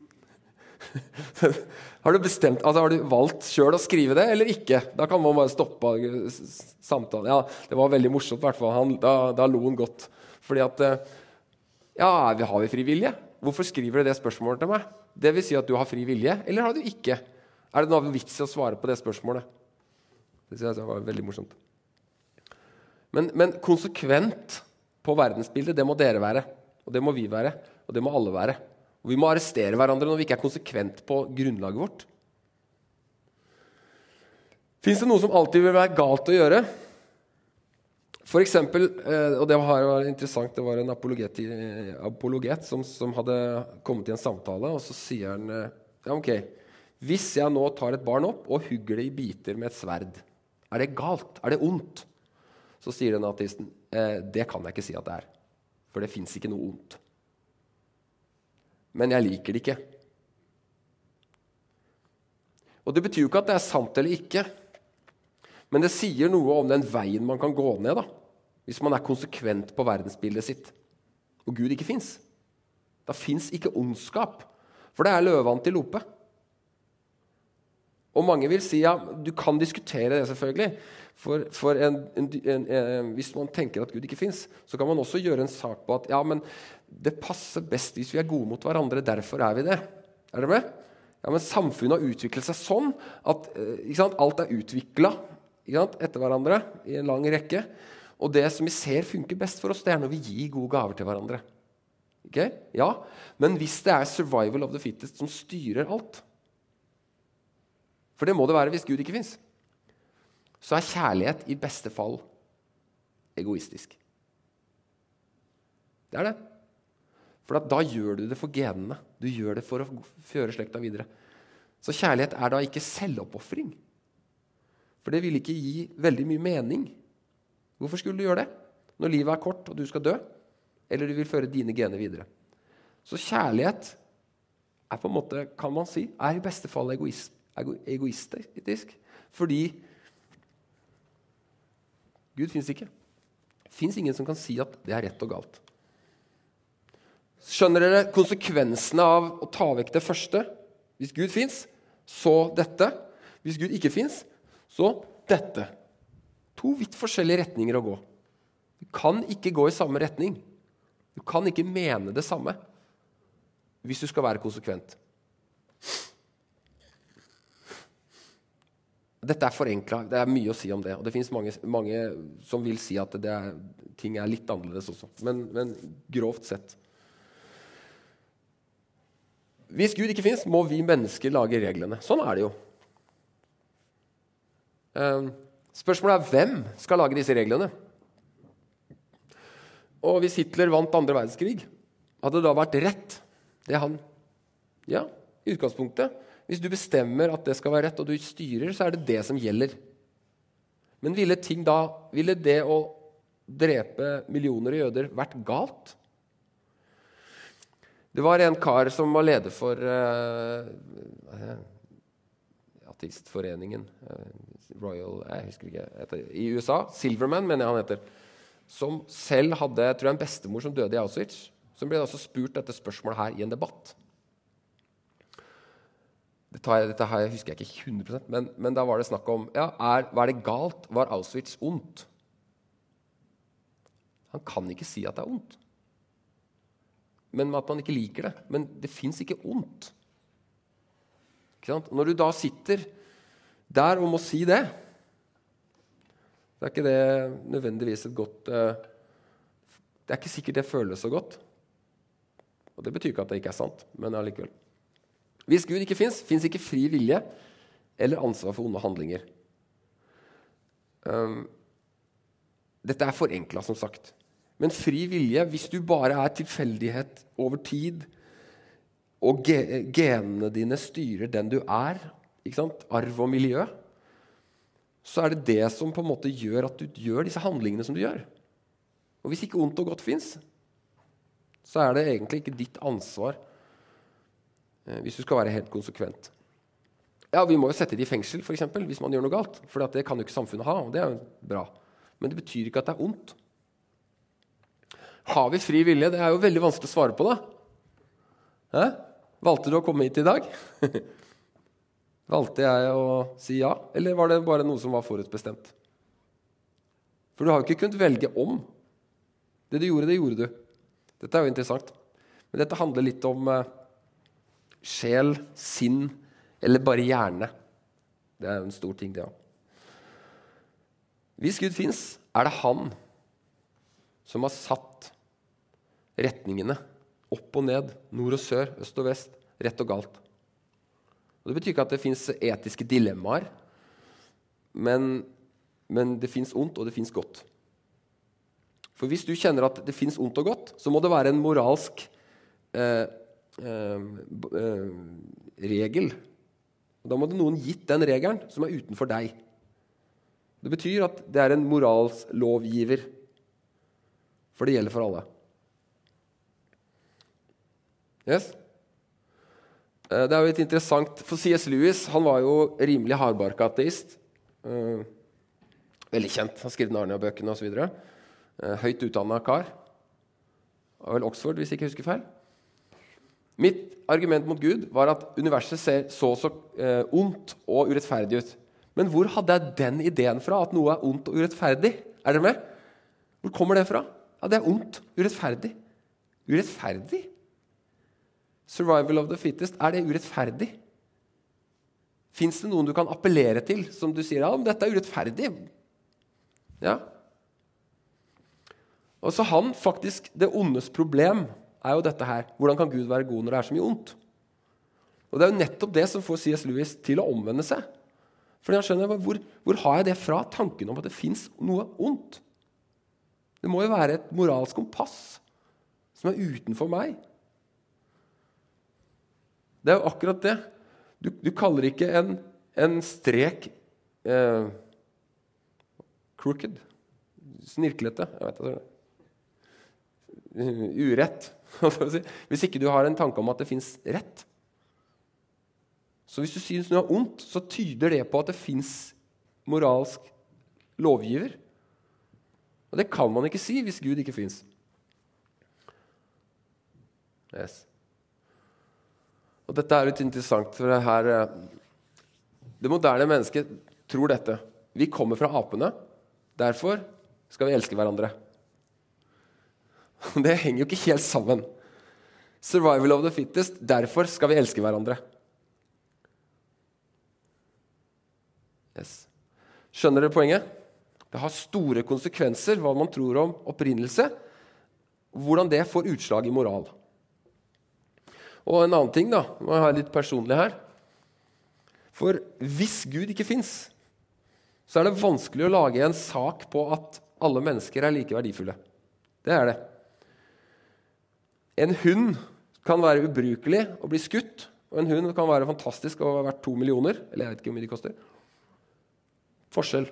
Har du bestemt, altså har du valgt selv å skrive det, eller ikke? Da kan man bare stoppe samtalen. Ja, det var veldig morsomt i hvert fall. Da lo han godt. Fordi at, ja, har vi fri vilje? Hvorfor skriver du det spørsmålet til meg? Det vil si at du har fri vilje, eller har du ikke? Er det noe vits i å svare på det spørsmålet? Det synes jeg var veldig morsomt. Men konsekvent på verdensbildet, det må dere være. Og det må vi være, og det må alle være. Og vi må arrestere hverandre når vi ikke er konsekvent på grunnlaget vårt. Finnes det noe som alltid vil være galt å gjøre? For eksempel, og det var interessant, det var en apologet som hadde kommet i en samtale, og så sier han, ja, ok, hvis jeg nå tar et barn opp og hugger det i biter med et sverd, er det galt? Er det ondt? Så sier den ateisten, det kan jeg ikke si at det er. For det finnes ikke noe ondt. Men jeg liker det ikke. Og det betyr jo ikke at det er sant eller ikke. Men det sier noe om den veien man kan gå ned, da. Hvis man er konsekvent på verdensbildet sitt. Og Gud ikke finnes. Da finnes ikke ondskap. For det er løveantilope. Og mange vil si, ja, du kan diskutere det selvfølgelig. For hvis man tenker at Gud ikke finnes, så kan man også gjøre en sak på at ja, men det passer best hvis vi er gode mot hverandre, derfor er vi det. Er dere med? Ja, men samfunnet har utviklet seg sånn at alt er utviklet etter hverandre i en lang rekke. Og det som vi ser funker best for oss, det er når vi gir gode gaver til hverandre. Okay? Ja, men hvis det er survival of the fittest som styrer alt, for det må det være hvis Gud ikke finnes, så er kjærlighet i beste fall egoistisk. Det er det. For da gjør du det for genene. Du gjør det for å føre slekta videre. Så kjærlighet er da ikke selvoppofring. For det vil ikke gi veldig mye mening. Hvorfor skulle du gjøre det? Når livet er kort og du skal dø, eller du vil føre dine gener videre. Så kjærlighet er på en måte, kan man si, er i beste fall egoistisk. Fordi Gud finnes ikke. Det finnes ingen som kan si at det er rett og galt. Skjønner dere konsekvensene av å ta vekk det første? Hvis Gud finnes, så dette. Hvis Gud ikke finnes, så dette. To vidt forskjellige retninger å gå. Du kan ikke gå i samme retning. Du kan ikke mene det samme hvis du skal være konsekvent. Dette er forenklet, det er mye å si om det, og det finnes mange som vil si at ting er litt annerledes også, men grovt sett. Hvis Gud ikke finnes, må vi mennesker lage reglene. Sånn er det jo. Spørsmålet er hvem skal lage disse reglene? Og hvis Hitler vant 2. verdenskrig, hadde det da vært rett? Det han, ja, i utgangspunktet. Hvis du bestemmer at det skal være rett, og du styrer, så er det det som gjelder. Men ville det å drepe millioner jøder vært galt? Det var en kar som var leder for ateistforeningen, Royal, jeg husker ikke, i USA, Silverman mener jeg han heter, som selv hadde, tror jeg, en bestemor som døde i Auschwitz, som ble altså spurt dette spørsmålet her i en debatt. Dette her husker jeg ikke 100%, men da var det snakk om, ja, var det galt? Var Auschwitz ondt? Han kan ikke si at det er ondt. Men at man ikke liker det. Men det finnes ikke ondt. Ikke sant? Når du da sitter der og må si det, så er ikke det nødvendigvis et godt... Det er ikke sikkert det føles så godt. Og det betyr ikke at det ikke er sant, men allikevel. Hvis Gud ikke finnes ikke fri vilje eller ansvar for onde handlinger. Dette er forenklet, som sagt. Men fri vilje, hvis du bare er tilfeldighet over tid, og genene dine styrer den du er, ikke sant? Arv og miljø, så er det det som på en måte gjør at du gjør disse handlingene som du gjør. Og hvis ikke ondt og godt finnes, så er det egentlig ikke ditt ansvar hvis du skal være helt konsekvent. Ja, vi må jo sette det i fengsel, for eksempel, hvis man gjør noe galt, for det kan jo ikke samfunnet ha, og det er jo bra. Men det betyr ikke at det er ondt. Har vi fri vilje? Det er jo veldig vanskelig å svare på det. Valgte du å komme hit i dag? Valgte jeg å si ja, eller var det bare noe som var forutbestemt? For du har jo ikke kunnet velge om. Det du gjorde, det gjorde du. Dette er jo interessant. Men dette handler litt om sjel, sinn, eller bare hjerne. Det er jo en stor ting, det også. Hvis Gud finnes, er det han som har satt retningene opp og ned, nord og sør, øst og vest, rett og galt. Og det betyr ikke at det finnes etiske dilemmaer, men det finnes ondt og det finnes godt. For hvis du kjenner at det finnes ondt og godt, så må det være en moralsk regel. Og da må det noen gitt den regelen som er utenfor deg. Det betyr at det er en moralslovgiver, for det gjelder for alle. Yes? Det er jo litt interessant, for C.S. Lewis, han var jo rimelig hardbarka ateist. Veldig kjent, han skrev Narnia-bøkene og så videre. Høyt utdannet kar. Det var vel Oxford, hvis jeg ikke husker feil. Mitt argument mot Gud var at universet ser så ondt og urettferdig ut. Men hvor hadde jeg den ideen fra, at noe er ondt og urettferdig? Er dere med? Hvor kommer det fra? Ja, det er ondt, urettferdig. Urettferdig? Survival of the fittest, er det urettferdig? Finnes det noen du kan appellere til, som du sier, ja, men dette er urettferdig? Ja. Og så han faktisk, det ondes problem er jo dette her. Hvordan kan Gud være god når det er så mye ondt? Og det er jo nettopp det som får C.S. Lewis til å omvende seg. Fordi han skjønner, hvor har jeg det fra? Tanken om at det finnes noe ondt. Det må jo være et moralsk kompass som er utenfor meg. Det er jo akkurat det. Du kaller ikke en strek crooked, snirklete, jeg vet det. Urett. Hvis ikke du har en tanke om at det finnes rett. Så hvis du synes noe er ondt, så tyder det på at det finnes moralsk lovgiver. Og det kan man ikke si hvis Gud ikke finnes. Yes. Og dette er litt interessant, for det moderne mennesket tror dette. Vi kommer fra apene, derfor skal vi elske hverandre. Det henger jo ikke helt sammen. Survival of the fittest, derfor skal vi elske hverandre. Yes. Skjønner dere poenget? Det har store konsekvenser hva man tror om opprinnelse, hvordan det får utslag i moral. Og en annen ting da, må jeg ha litt personlig her. For hvis Gud ikke finnes, så er det vanskelig å lage en sak på at alle mennesker er like verdifulle. Det er det. En hund kan være ubrukelig og bli skutt, og en hund kan være fantastisk og ha vært 2 millioner, eller jeg vet ikke hvor mye de koster. Forskjell.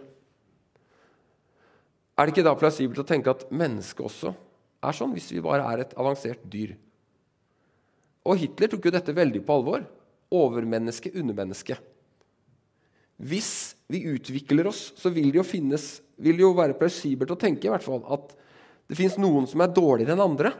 Er det ikke da plausibelt å tenke at mennesket også er sånn, hvis vi bare er et avansert dyr? Og Hitler tok jo dette veldig på alvor. Overmenneske, undermenneske. Hvis vi utvikler oss, så vil det jo være plausibelt å tenke i hvert fall at det finnes noen som er dårligere enn andre.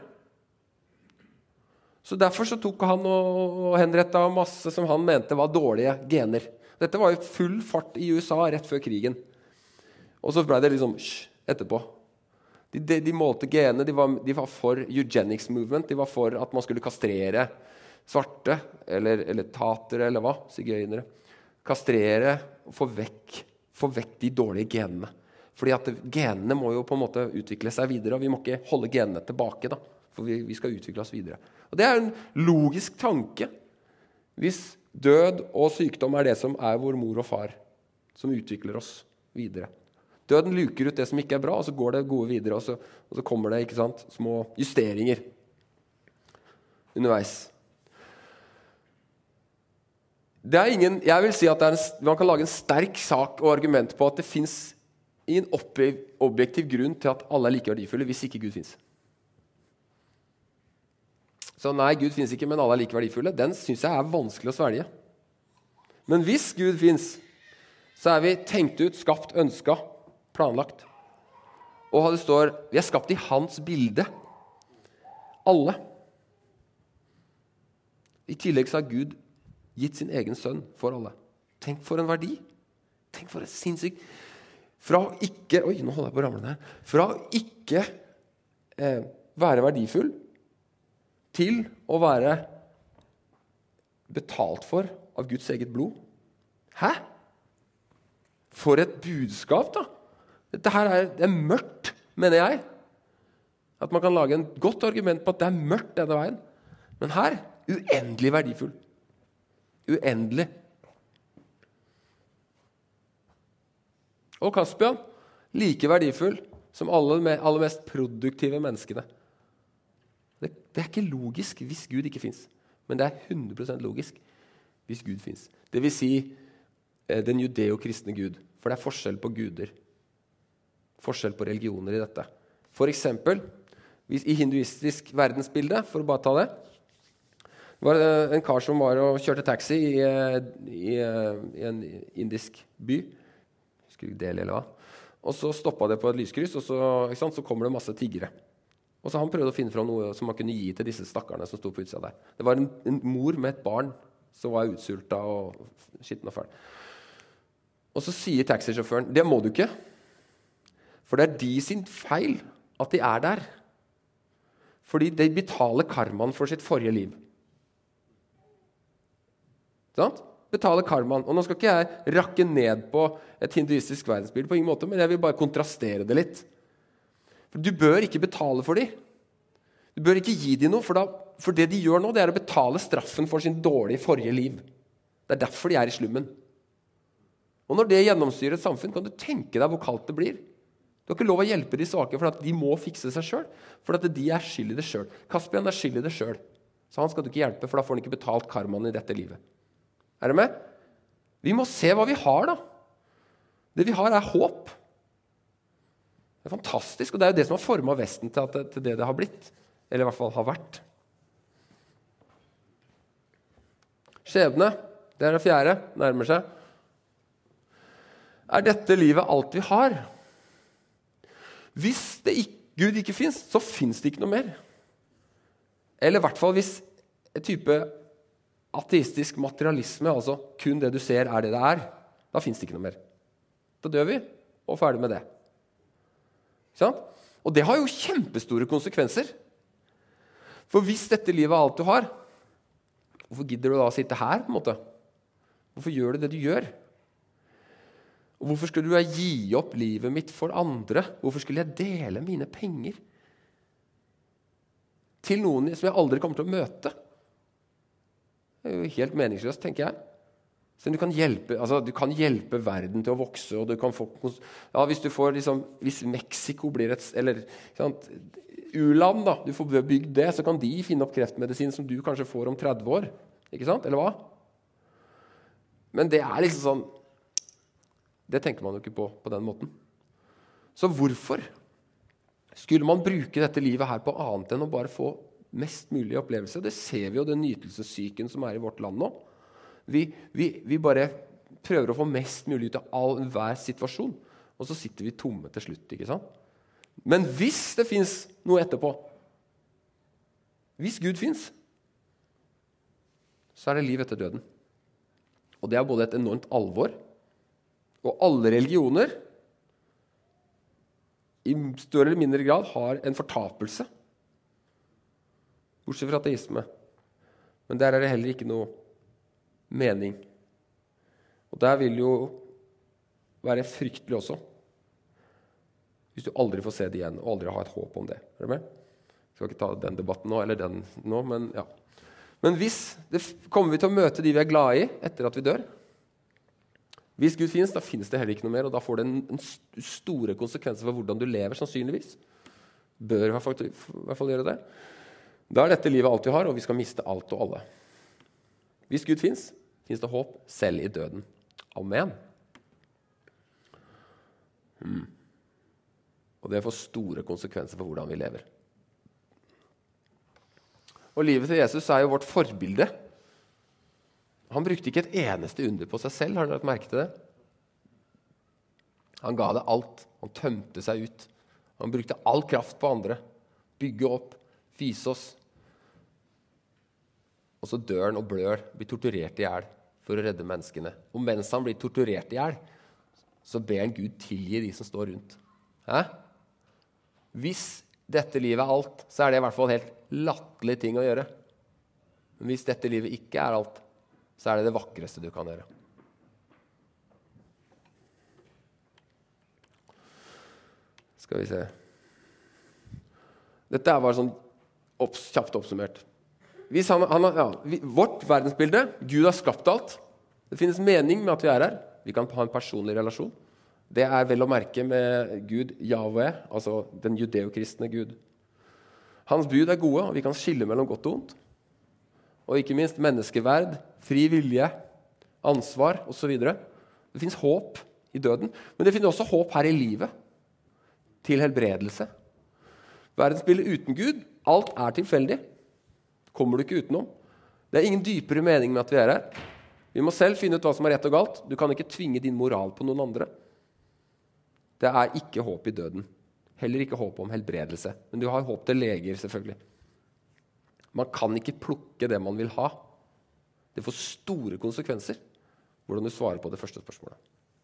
Så derfor så tok han og henrettet masse som han mente var dårlige gener. Dette var jo full fart i USA rett før krigen. Og så ble det liksom etterpå. De målte genene, de var for eugenics movement, de var for at man skulle kastrere svarte, eller tatere, eller hva, sigøynere. Kastrere og få vekk de dårlige genene. Fordi at genene må jo på en måte utvikle seg videre, og vi må ikke holde genene tilbake da, for vi skal utvikle oss videre. Og det er en logisk tanke. Hvis død og sykdom er det som er vår mor og far, som utvikler oss videre. Døden luker ut det som ikke er bra, og så går det gode videre, og så kommer det, ikke sant, små justeringer underveis. Jeg vil si at man kan lage en sterk sak og argument på at det finnes ingen objektiv grunn til at alle er like verdifulle hvis ikke Gud finnes. Så nei, Gud finnes ikke, men alle er like verdifulle. Den synes jeg er vanskelig å svelge. Men hvis Gud finnes, så er vi tenkt ut, skapt, ønsket, planlagt. Og det står, vi er skapt i hans bilde. Alle. I tillegg så har Gud gitt sin egen sønn for alle. Tenk for en verdi. Tenk for et sinnssykt. Fra å ikke, nå holder jeg på å ramle her. Fra å ikke være verdifull til å være betalt for av Guds eget blod. Hæ? For et budskap da. Dette her det er mørkt, mener jeg. At man kan lage en godt argument på at det er mørkt denne veien. Men her, uendelig verdifull. Uendelig. Og Caspian, like verdifull som alle mest produktive menneskene. Det er ikke logisk hvis Gud ikke finnes. Men det er 100% logisk hvis Gud finnes. Det vil si den judeo-kristne Gud. For det er forskjell på guder. Forskjell på religioner i dette. For eksempel, i hinduistisk verdensbilde, for å bare ta det, var en kar som var og kjørte taxi i en indisk by. Del eller hva. Og så stoppet det på et lyskryss, og så kommer det masse tiggere. Og så han prøvde å finne fram noe som man kunne gi til disse stakkarene som stod på utsida der. Det var en mor med et barn som var utsulta og skitten og fæl. Og så sier taxisjåføren, det må du ikke. For det er de sin feil at de er der. Fordi de betaler karmaen for sitt forrige liv. Sant? Betaler karmaen. Og nå skal ikke jeg rakke ned på et hinduistisk verdensbilde på ingen måte, men jeg vil bare kontrastere det litt. For du bør ikke betale for dem. Du bør ikke gi dem noe, for det de gjør nå, det er å betale straffen for sin dårlige forrige liv. Det er derfor de er i slummen. Og når det gjennomstyrer et samfunn, kan du tenke deg hvor kaldt det blir. Du har ikke lov å hjelpe de svake, for at de må fikse seg selv, for at de er skyld i det selv. Caspian er skyld i det selv. Så han skal du ikke hjelpe, for da får han ikke betalt karmaen i dette livet. Er du med? Vi må se hva vi har da. Det vi har er håp. Det er fantastisk, og det er jo det som har formet Vesten til det det har blitt. Eller i hvert fall har vært. Skjebne, det er det fjerde, nærmer seg. Er dette livet alt vi har? Hvis Gud ikke finnes, så finnes det ikke noe mer. Eller i hvert fall hvis et type ateistisk materialisme, altså kun det du ser er det det er, da finnes det ikke noe mer. Da dør vi, og ferdig med det. Ikke sant? Og det har jo kjempestore konsekvenser. For hvis dette livet er alt du har, hvorfor gidder du da å sitte her, på en måte? Hvorfor gjør du det du gjør? Og hvorfor skulle du gi opp livet mitt for andre? Hvorfor skulle jeg dele mine penger til noen som jeg aldri kommer til å møte? Det er jo helt meningsløst, tenker jeg. Så du kan hjelpe verden til å vokse, og du kan få, hvis Mexico blir u-land da, du får bygd det, så kan de finne opp kreftmedisin som du kanskje får om 30 år, ikke sant? Eller hva? Men det er liksom sånn, det tenker man jo ikke på den måten. Så hvorfor skulle man bruke dette livet her på annet enn å bare få mest mulig opplevelse? Det ser vi jo, den nytelsessyken som er i vårt land nå. Vi bare prøver å få mest mulig ut av hver situasjon, og så sitter vi tomme til slutt, ikke sant? Men hvis det finnes noe etterpå, hvis Gud finnes, så er det liv etter døden. Og det er både et enormt alvor, og alle religioner i større eller mindre grad har en fortapelse. Bortsett fra ateisme. Men der er det heller ikke noe mening. Og der vil jo være fryktelig også. Hvis du aldri får se det igjen, og aldri har et håp om det. Er du med? Jeg skal ikke ta den debatten nå, eller den nå, men ja. Men kommer vi til å møte de vi er glade i etter at vi dør? Hvis Gud finnes, da finnes det heller ikke noe mer, og da får det en store konsekvenser for hvordan du lever, sannsynligvis. Bør i hvert fall gjøre det. Da er dette livet alt vi har, og vi skal miste alt og alle. Hvis Gud finnes det håp selv i døden. Amen. Og det får store konsekvenser for hvordan vi lever. Og livet til Jesus er jo vårt forbilde. Han brukte ikke et eneste under på seg selv, har dere lagt merke til det? Han ga det alt. Han tømte seg ut. Han brukte all kraft på andre. Bygge opp, vise oss. og så dør han og blør, blir torturert i hjel for å redde menneskene. Og mens han blir torturert i hjel, så ber han Gud tilgi de som står rundt. Hæ? Hvis dette livet er alt, så er det i hvert fall helt latterlig ting å gjøre. Men hvis dette livet ikke er alt, så er det det vakreste du kan gjøre. Skal vi se. Dette er bare sånn kjapt oppsummert. Hvis vårt verdensbilde, Gud har skapt alt. Det finnes mening med at vi er her. Vi kan ha en personlig relasjon. Det er vel å merke med Gud, Yahweh, altså den judeokristne Gud. Hans bud er gode, og vi kan skille mellom godt og ondt. Og ikke minst menneskeverd, fri vilje, ansvar og så videre. Det finnes håp i døden, men det finnes også håp her i livet. Til helbredelse. Verdensbildet uten Gud, alt er tilfeldig. Kommer du ikke utenom. Det er ingen dypere mening med at vi er her. Vi må selv finne ut hva som er rett og galt. Du kan ikke tvinge din moral på noen andre. Det er ikke håp i døden. Heller ikke håp om helbredelse. Men du har håp til leger, selvfølgelig. Man kan ikke plukke det man vil ha. Det får store konsekvenser. Hvordan du svarer på det første spørsmålet.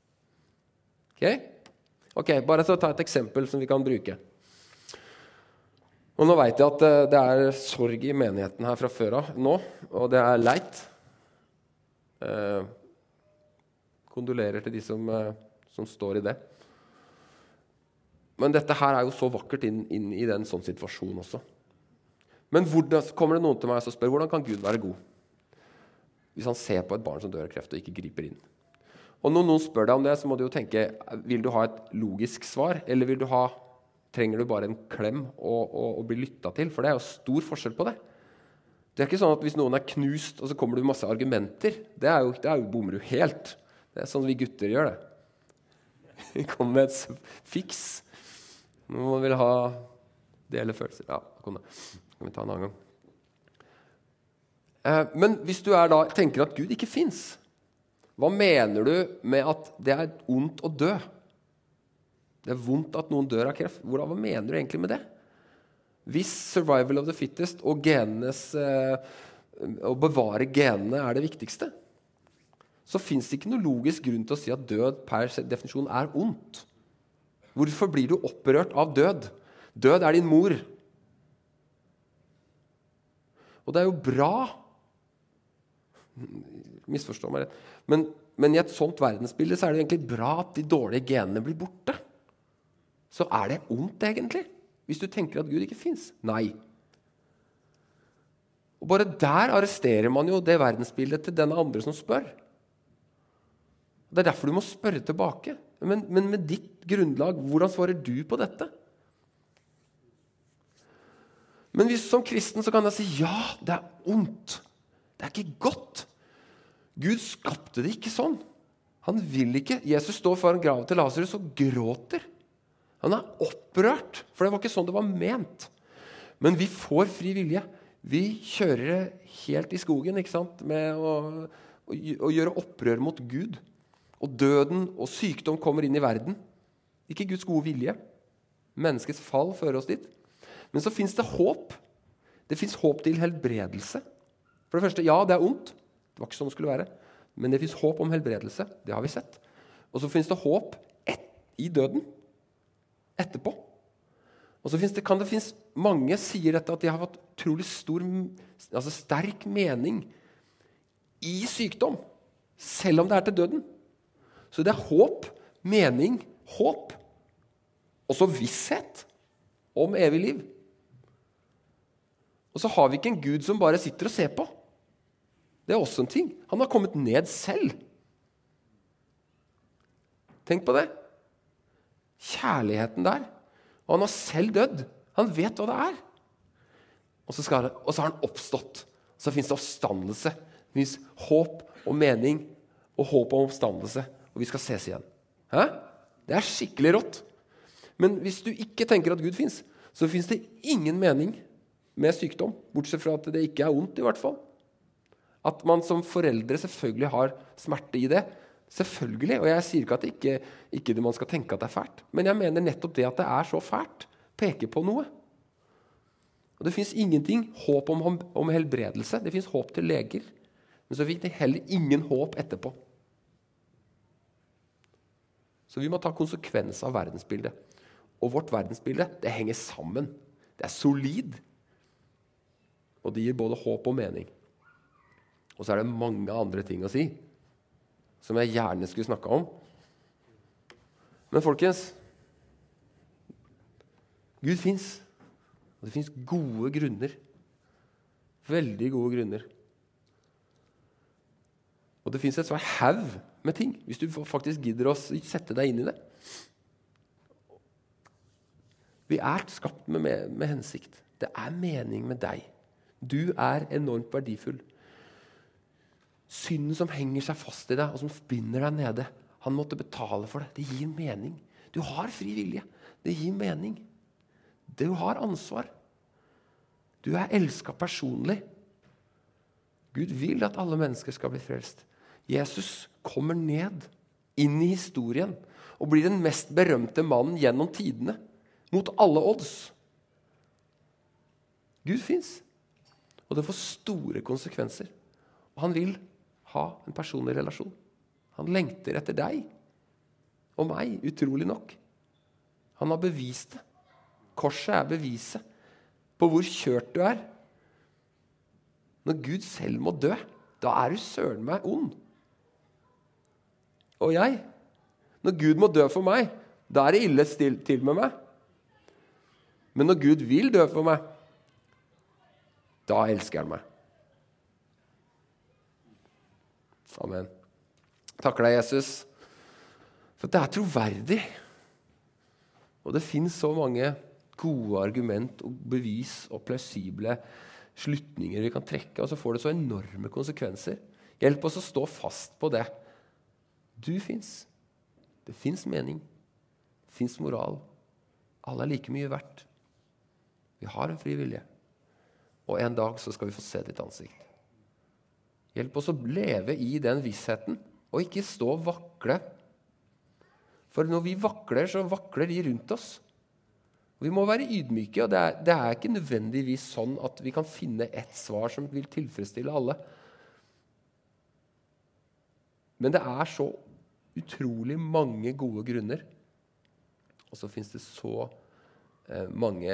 Ok, bare så ta et eksempel som vi kan bruke. Og nå vet jeg at det er sorg i menigheten her fra før av nå, og det er leit. Kondolerer til de som står i det. Men dette her er jo så vakkert inn i den sånn situasjon også. Men kommer det noen til meg og spør, hvordan kan Gud være god? Hvis han ser på et barn som dør av kreft og ikke griper inn. Og når noen spør deg om det, så må du jo tenke, vil du ha et logisk svar, eller trenger du bare en klem og bli lyttet til? For det er jo stor forskjell på det. Det er ikke sånn at hvis noen er knust, og så kommer det masse argumenter, det er jo bommer du helt. Det er sånn vi gutter gjør det. Vi kommer med et fiks. Noen vil ha dele følelser. Ja, kan vi ta en annen gang. Men hvis du tenker at Gud ikke finnes, hva mener du med at det er ondt å dø? Det er vondt at noen dør av kreft. Hva mener du egentlig med det? Hvis survival of the fittest og å bevare genene er det viktigste, så finnes det ikke noe logisk grunn til å si at død per definisjon er ondt. Hvorfor blir du opprørt av død? Død er din mor. Og det er jo bra. Misforstå meg rett. Men i et sånt verdensbilde så er det egentlig bra at de dårlige genene blir borte. Så er det ondt egentlig, hvis du tenker at Gud ikke finnes. Nei. Og bare der arresterer man jo det verdensbildet til den andre som spør. Det er derfor du må spørre tilbake. Men med ditt grunnlag, hvordan svarer du på dette? Men hvis som kristen så kan jeg si, ja, det er ondt. Det er ikke godt. Gud skapte det ikke sånn. Han vil ikke. Jesus står foran graven til Lazarus og gråter. Han er opprørt, for det var ikke sånn det var ment. Men vi får fri vilje. Vi kjører helt i skogen, ikke sant? Med å gjøre opprør mot Gud. Og døden og sykdom kommer inn i verden. Ikke Guds gode vilje. Menneskets fall fører oss dit. Men så finnes det håp. Det finnes håp til helbredelse. For det første, ja, det er ondt. Det var ikke sånn det skulle være. Men det finnes håp om helbredelse. Det har vi sett. Og så finnes det håp i døden. Etterpå. Og så kan det finnes, mange sier dette, at de har fått utrolig sterk mening i sykdom. Selv om det er til døden. Så det er håp, mening, håp. Og så visshet om evig liv. Og så har vi ikke en Gud som bare sitter og ser på. Det er også en ting. Han har kommet ned selv. Tenk på det. Kjærligheten der. Og han har selv dødd. Han vet hva det er. Og så har han oppstått. Så finnes det oppstandelse. Det finnes håp og mening og håp om oppstandelse. Og vi skal ses igjen. Hæ? Det er skikkelig rått. Men hvis du ikke tenker at Gud finnes, så finnes det ingen mening med sykdom, bortsett fra at det ikke er ondt i hvert fall. At man som foreldre selvfølgelig har smerte i det. Selvfølgelig, og jeg sier ikke at ikke man skal tenke at det er fælt. Men jeg mener nettopp det at det er så fælt, peker på noe. Og det finnes ingenting håp om helbredelse. Det finnes håp til leger. Men så fikk det heller ingen håp etterpå. Så vi må ta konsekvens av verdensbildet. Og vårt verdensbilde, det henger sammen. Det er solid. Og det gir både håp og mening. Og så er det mange andre ting å si, som jeg gjerne skulle snakke om. Men folkens, Gud finnes. Og det finnes gode grunner. Veldig gode grunner. Og det finnes et svært haug med ting, hvis du faktisk gidder å sette deg inn i det. Vi er skapt med hensikt. Det er mening med deg. Du er enormt verdifull. Synden som henger seg fast i deg, og som binder deg nede, han måtte betale for det. Det gir mening. Du har fri vilje. Det gir mening. Du har ansvar. Du er elsket personlig. Gud vil at alle mennesker skal bli frelst. Jesus kommer ned inn i historien og blir den mest berømte mannen gjennom tidene, mot alle odds. Gud finnes. Og det får store konsekvenser. Og han vil ha en personlig relasjon. Han lengter etter deg og meg, utrolig nok. Han har bevist det. Korset er beviset på hvor kjørt du er. Når Gud selv må dø, da er du søren meg ond. Og jeg, når Gud må dø for meg, da er det ille til med meg. Men når Gud vil dø for meg, da elsker han meg. Amen. Takker deg, Jesus, for det er troverdig. Og det finnes så mange gode argument og bevis og plausible slutninger vi kan trekke, og så får det så enorme konsekvenser. Hjelp oss å stå fast på det. Du finnes. Det finnes mening. Det finnes moral. Alle er like mye verdt. Vi har en fri vilje. Og en dag så skal vi få se ditt ansikt. Hjelp oss å leve i den vissheten, og ikke stå og vakle. For når vi vakler, så vakler de rundt oss. Vi må være ydmyke, og det er ikke nødvendigvis sånn at vi kan finne et svar som vil tilfredsstille alle. Men det er så utrolig mange gode grunner. Og så finnes det så mange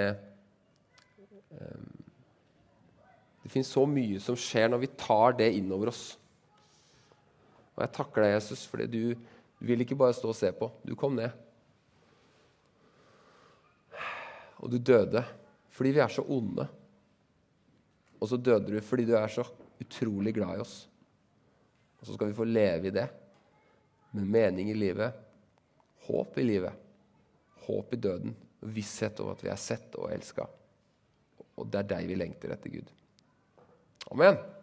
det finnes så mye som skjer når vi tar det inn over oss. Og jeg takker deg, Jesus, fordi du vil ikke bare stå og se på. Du kom ned. Og du døde fordi vi er så onde. Og så døde du fordi du er så utrolig glad i oss. Og så skal vi få leve i det. Med mening i livet. Håp i livet. Håp i døden. Visshet over at vi er sett og elsket. Og det er deg vi lengter etter, Gud. Amen.